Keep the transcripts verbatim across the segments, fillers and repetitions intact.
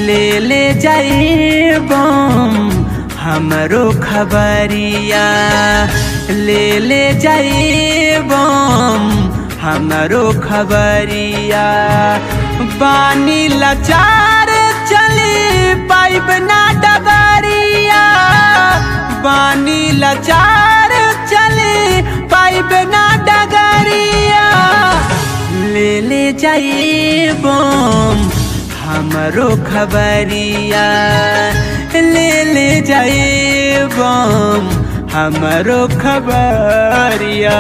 ले ले जाइबम हमरो खबरिया, ले ले जाइबम हमरो खबरिया। बानी लाचार चली पाइब ना डगरिया, बानी लाचार चली पाइब ना डगरिया। ले ले जाइबम हमरो खबरिया, ले ले जाइबम हमरो खबरिया।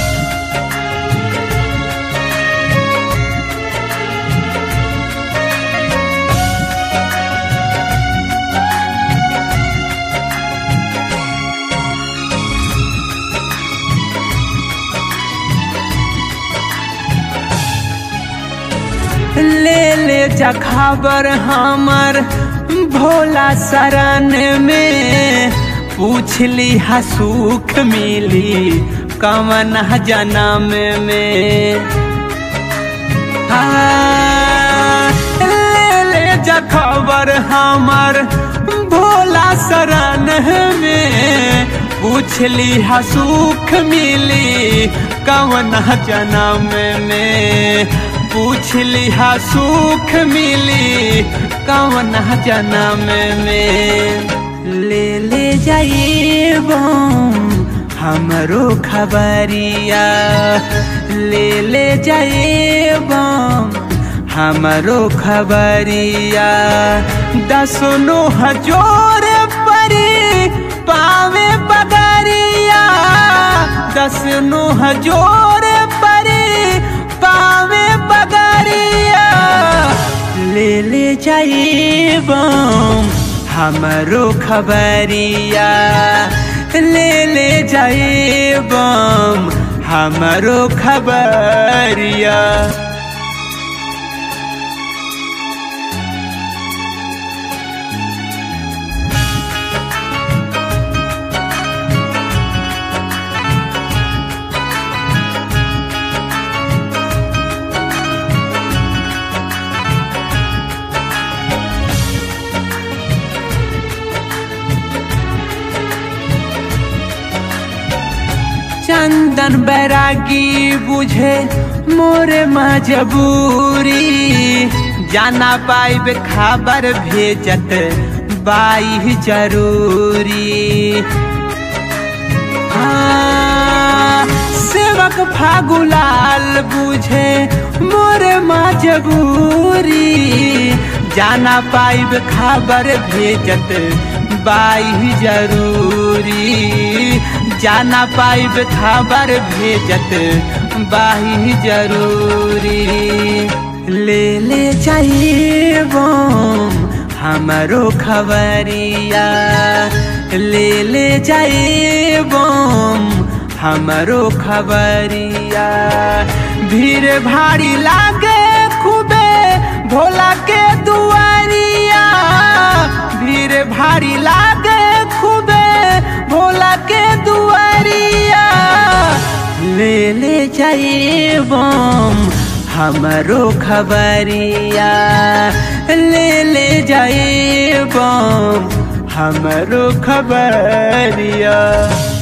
ले ले जा खबर हमर भोला शरण में, पूछली हा सुख मिली कवन जन्म में। हाँ, ले ले जा खबर हमर भोला शरण में, पूछली हा सुख मिली कवन जन्म में। पूछली हा सुख मिली कवन जन्म में। ले ले जाइबम हमरो खबरिया, ले ले जाइबम हमरो खबरिया। दसनो हजोर परी पावे पगरिया, दसनो हजोर परी पावे पगरिया। ले ले जाइबम हमरो खबरिया, ले ले जाइबम हमरो खबरिया। चंदन बैरागी बुझे मोरे मजबूरी, जाना पाइब खबर भेजत बाई जरूरी। हाँ, सेवक फागुलाल बुझे मोरे मजबूरी, जाना पाइब खबर भेजत बाई जरूरी। जाना पाइब खबर भेजत बाही जरूरी। ले ले जाइबम हमरो खबरिया, ले ले जाइबम हमरो खबरिया। भीड़ भारी लागे खूबे भोला के दुआरिया, भीड़ भारी लागे खूबे भोला के दुआरिया। ले ले जाइबम हमरो खबरिया, ले ले जाइबम हमरो खबरिया।